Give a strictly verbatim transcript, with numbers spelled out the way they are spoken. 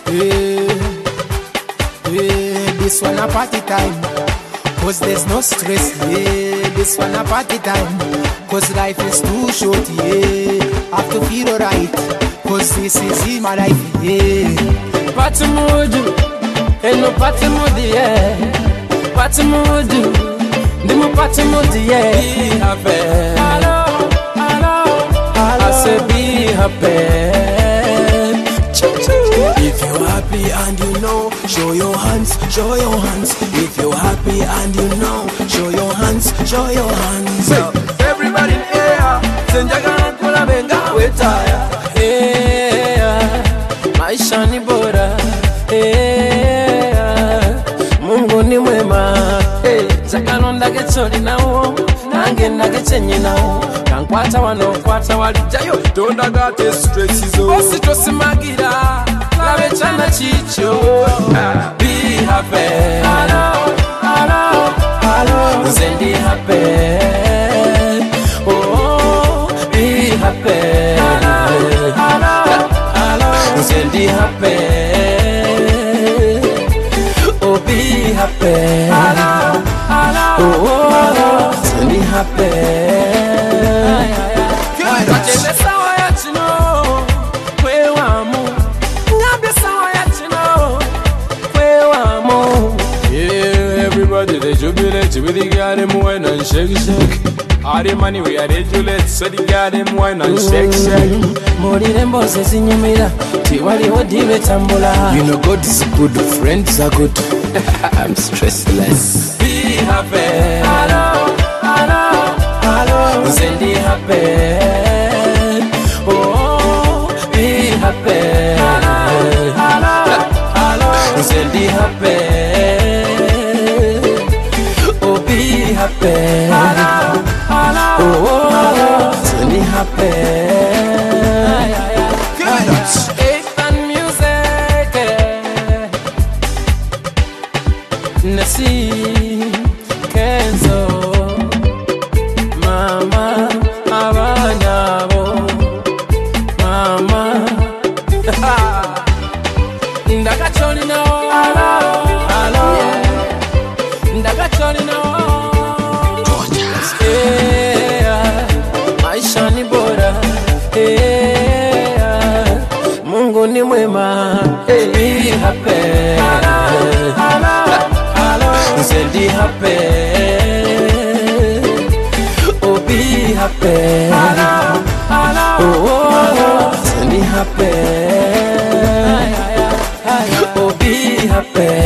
Hey, hey, this one a party time, cause there's no stress. Yeah, this one a party time, cause life is too short. Yeah, have to feel alright, cause this is my life. Yeah, party mood, ain't no party mood, yeah. Party mood, dimo party mood, yeah. Be happy, hello, hello, hello. I say be happy. If you're happy and you know, show your hands, show your hands. If you're happy and you know, show your hands, show your hands. So, everybody in here, senjaga kula benga wetaya. Yeah, maisha ni bora. Yeah, Mungu ni mwema. Hey, zakano ndage choli nao, nange ndage chenye nao. Kankwata wano kwata walijayo, Don't got stress zo. osi tosimagira. Lave chana chicho. Be happy. Hello, hello, hello. Zendi happy. Oh, be happy. Hello, hello, hello. Zendi happy. Oh, be happy. Hello, hello. Oh, Zendi happy. Everybody they jubilate with the girl them wine and shake shake. All the money we are jubilate, so the girl them wine and shake shake. Mori rembo se sinyumira, tiwali odi betambula. you know God is good, friends are good. I'm stressless. Be happy. Hello, hello, hello. Zendi happy. Oh, be happy. Hello, hello, hello. Zendi happy. Oh, be happy. Hello, hello. Oh, Zendi happy. Ethan music. Nasi Kenzo Mama Abanabo Mama Ndaga choli no Hello Ndaga choli no Yeah Maisha ni bora Yeah Mungu ni mwema Be happy Zendi happy. Oh, be happy. Hello, hello. Oh, Zendi happy. Oh, be happy.